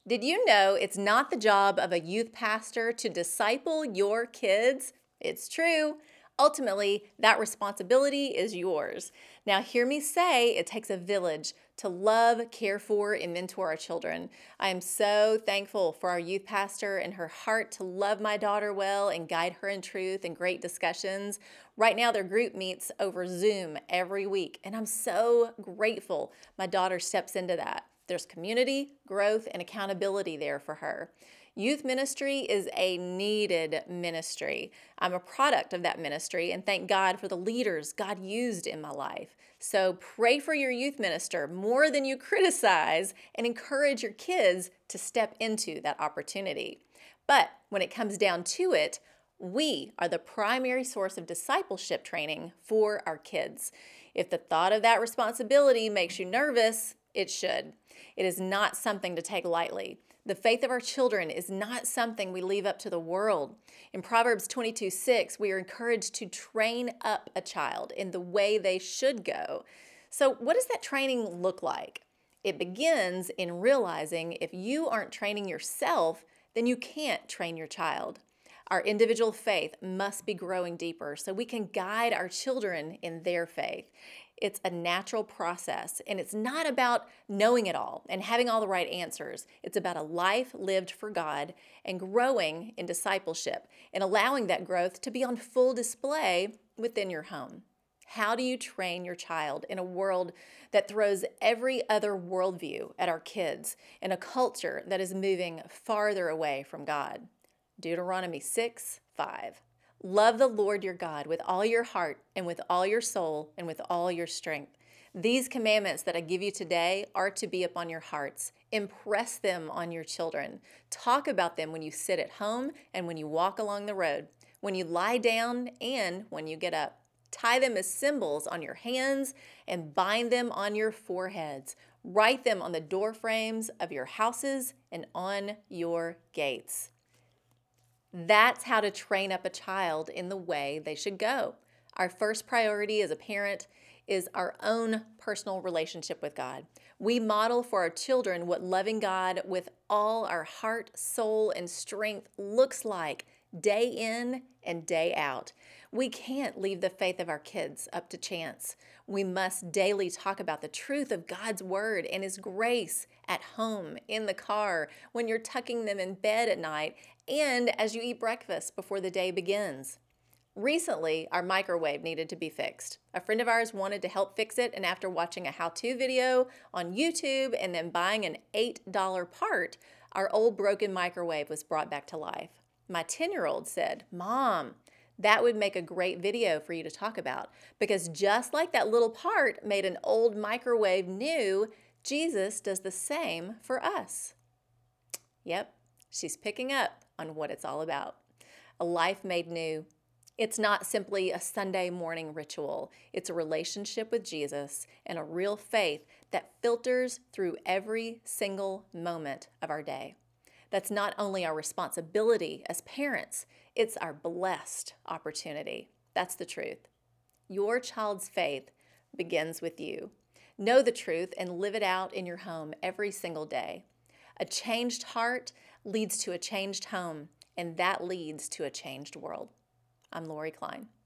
Did you know it's not the job of a youth pastor to disciple your kids? It's true. Ultimately, that responsibility is yours. Now, hear me say it takes a village to love, care for, and mentor our children. I am so thankful for our youth pastor and her heart to love my daughter well and guide her in truth and great discussions. Right now, their group meets over Zoom every week, and I'm so grateful my daughter steps into that. There's community, growth, and accountability there for her. Youth ministry is a needed ministry. I'm a product of that ministry and thank God for the leaders God used in my life. So pray for your youth minister more than you criticize and encourage your kids to step into that opportunity. But when it comes down to it, we are the primary source of discipleship training for our kids. If the thought of that responsibility makes you nervous, it should. It is not something to take lightly. The faith of our children is not something we leave up to the world. In Proverbs 22:6, we are encouraged to train up a child in the way they should go. So, what does that training look like? It begins in realizing if you aren't training yourself, then you can't train your child. Our individual faith must be growing deeper so we can guide our children in their faith. It's a natural process, and it's not about knowing it all and having all the right answers. It's about a life lived for God and growing in discipleship and allowing that growth to be on full display within your home. How do you train your child in a world that throws every other worldview at our kids in a culture that is moving farther away from God? Deuteronomy 6:5. Love the Lord your God with all your heart and with all your soul and with all your strength. These commandments that I give you today are to be upon your hearts. Impress them on your children. Talk about them when you sit at home and when you walk along the road, when you lie down and when you get up. Tie them as symbols on your hands and bind them on your foreheads. Write them on the door frames of your houses and on your gates. That's how to train up a child in the way they should go. Our first priority as a parent is our own personal relationship with God. We model for our children what loving God with all our heart, soul, and strength looks like day in and day out. We can't leave the faith of our kids up to chance. We must daily talk about the truth of God's word and His grace at home, in the car, when you're tucking them in bed at night, and as you eat breakfast before the day begins. Recently, our microwave needed to be fixed. A friend of ours wanted to help fix it, and after watching a how-to video on YouTube and then buying an $8 part, our old broken microwave was brought back to life. My 10-year-old said, "Mom, that would make a great video for you to talk about, because just like that little part made an old microwave new, Jesus does the same for us." Yep, she's picking up on what it's all about. A life made new. It's not simply a Sunday morning ritual. It's a relationship with Jesus and a real faith that filters through every single moment of our day. That's not only our responsibility as parents, it's our blessed opportunity. That's the truth. Your child's faith begins with you. Know the truth and live it out in your home every single day. A changed heart leads to a changed home, and that leads to a changed world. I'm Lori Klein.